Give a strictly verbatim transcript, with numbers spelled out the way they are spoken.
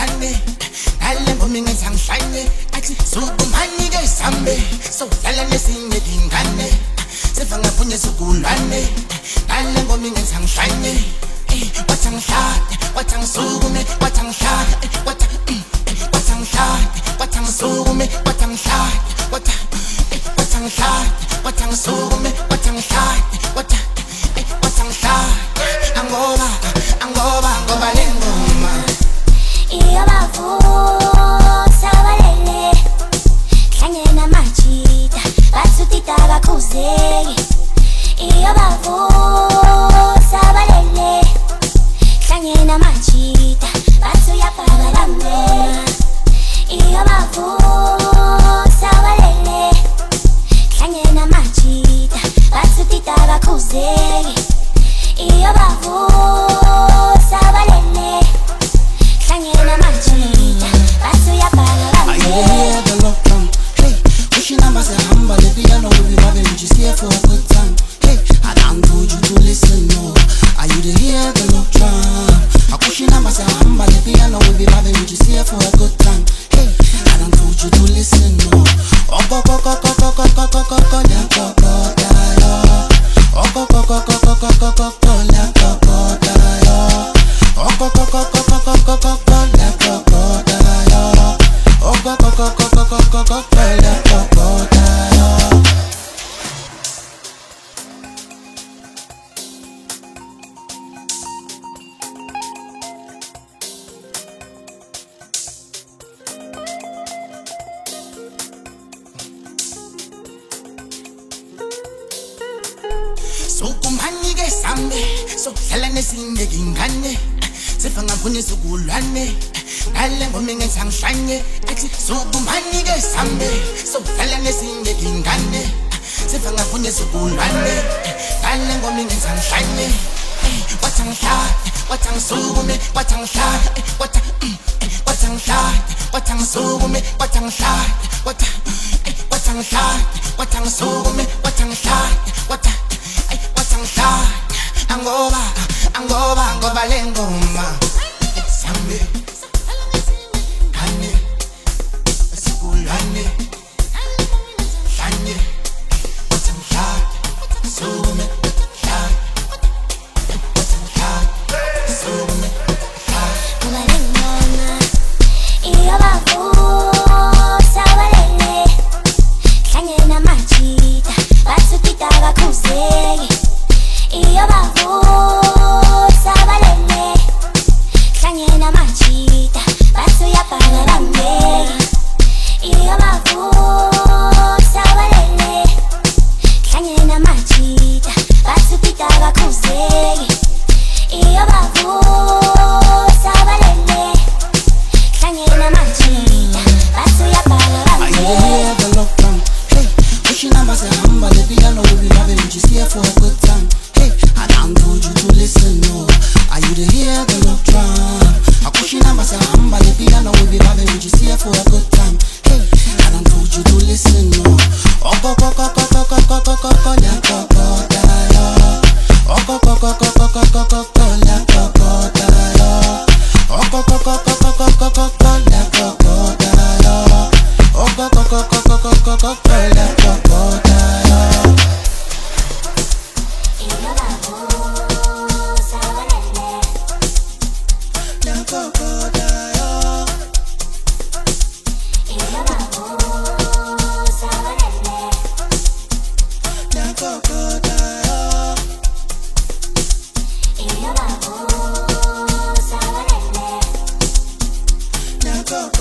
ngane Dale ngomi ngesangishane Athi suku manike sambe So dala nesinye dingane Sefa ngapunye sukulwane Dale ngomi ngesangishane Watangishade, watangisukume, watangishade Watangishade, watangisukume, watangishade Watangishade, watangisukume, watangishade Watangishade, angoba, angoba, angoba lengoma Iyo bavusa balele Kanye na machita Batsutita bakuzeki Iyo bavusa balele Kanye na machita Batsuya babalame Iyo bavusa balele Kanye na machita Batsutita bakuzeki Iyo bavusa balele Kanye na machita Batsuya babalame I hear the lockdown, hey. Pushing numbers and humble, the piano will be vibing, which is here for a good time. Hey, I done told you to listen, no. Are you to hear the lockdown? I pushing numbers and humble, the piano will be vibing, which is here for a good time. Hey, I done told you to listen, no. Oh, go, go, go, go, go, go, go, go, go, go, yeah, go, go, yeah, yeah. Oh, go, go, go, go, go, go, go, go, go, yeah, go, go, yeah, yeah. Oh, go, go, go, go, go, go, go, go, go, yeah, go, go, yeah, yeah. Oh, go, go, go, go, go, go, go, go, go, yeah, go, go, yeah, yeah. Suku manike sambe So dala nesinye dingane Sefa ngapunye sukulwane Dale ngomi ngesangishane Athi suku manike sambe So dala nesinye dingane Sefa ngapunye sukulwane Dale ngomi ngesangishane Watangishade, watangisukume, watangishade Watangishade, watangisukume, watangishade Watangishade, watangisukume, watangishade Watangishade, angoba, angoba, angoba lengoma Sambe, kane, sukulwane Shane, watangishade, sukume, shade Watangishade, sukume, shade Kubalengona Iyo bavusa balele Kanye na machita Batsutita bakuzeki Iyo bavusa balele Kanye na machita Batsuya babalame Iyo bavusa balele Kanye na machita Batsutita bakuzeki Iyo bavusa balele Kanye na machita Batsuya I babalame hear the lockdown, hey. Pushing numbers and humble, the piano will be vibing, which is here for a good time. Hey, I done told you to listen, no. Are you to hear the lockdown? I pushing numbers and humble, the piano will be vibing, which is here for a good time. Hey, I done told you to listen, no. Oh, go, go, go, go, go, go, go, go, go, go, yeah, go, go, yeah, yeah. Oh, go, go, go, go, go, go, go, go, go, yeah, go, go, yeah, yeah. Oh, go, go, go, go, go, go, go, go, go, yeah, go, go, yeah, yeah. Oh, go, go, go, go, go, go, go, go, go, yeah, go, go, yeah, yeah. Iyo bavusa balele Yeah, go, go, yeah, yeah. Iyo bavusa balele Yeah, go, go, yeah, yeah. Iyo bavusa balele Yeah, go,